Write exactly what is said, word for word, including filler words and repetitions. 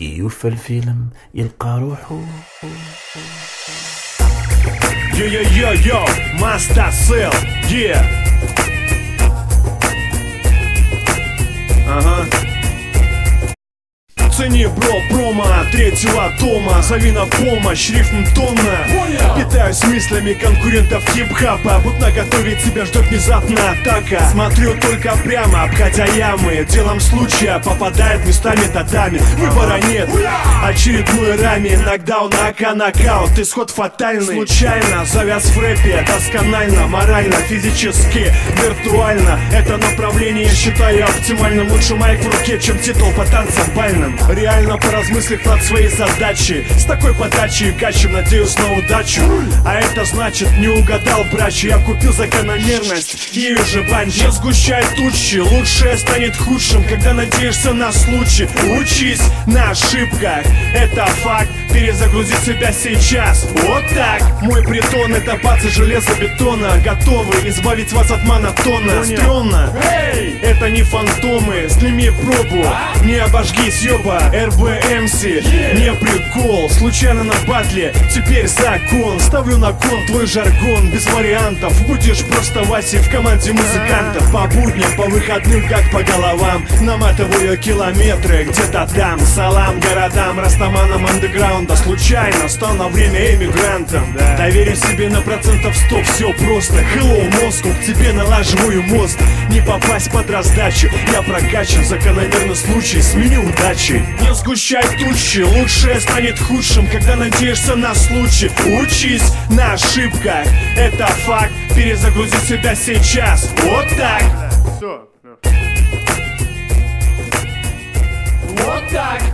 كيف الفيلم يلقى روحه. Yo yo yo yo, Master Cell, yeah. Ага. Цени бро промо третьего тома. Зови на помощь, рифм тонна. Питаюсь мыслями конкурентов хип-хапа, будто готовить тебя ждет внезапная атака. Смотрю только прямо, обходя ямы. Делом случая попадает местами татами. Выбора нет, очередной раме. Нокдаун, ака, нокаут, исход фатальный. Случайно, завяз в рэпе, досконально, морально, физически, виртуально. Это направление я считаю оптимальным. Лучше майк в руке, чем титул по танцам бальным. Реально поразмыслив над своей задачей, с такой подачей качем, надеюсь на удачу. А это значит, не угадал, братья. Я купил закономерность, ею же банчи. Не сгущай тучи, лучшее станет худшим, когда надеешься на случай. Учись на ошибках, это факт. Перезагрузи себя сейчас, вот так. Мой притон — это бацы железобетона, готовы избавить вас от монотона. Стрёмно, это не фантомы, сними пробу, не обожгись, ёба. эр бэ эм си, не прикол, случайно на батле, теперь закон. Ставлю на кон твой жаргон, без вариантов. Будешь просто Васей в команде музыкантов. По будням, по выходным, как по головам, наматываю километры где-то там. Салам городам, растаманам андеграунда. Случайно стал на время эмигрантом. Доверю себе на процентов сто, все просто. Hello, Moscow, к тебе налаживаю мост. Не попасть под раздачу, я прокачан. Закономерный случай, смени удачи. Не сгущай тучи, лучшее станет худшим, когда надеешься на случай. Учись на ошибках, это факт. Перезагрузи себя сейчас, вот так. Все. Вот так.